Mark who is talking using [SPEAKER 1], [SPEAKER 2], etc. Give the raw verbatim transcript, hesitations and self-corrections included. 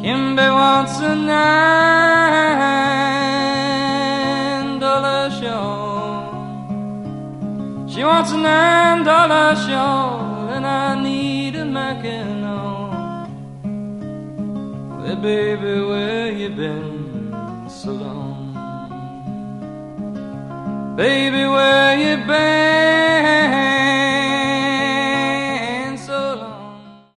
[SPEAKER 1] Kimby wants a nine dollar shawl. She wants a nine dollar shawl, and I need a Mackinac. Well, baby, where you been so long? Baby, where you been?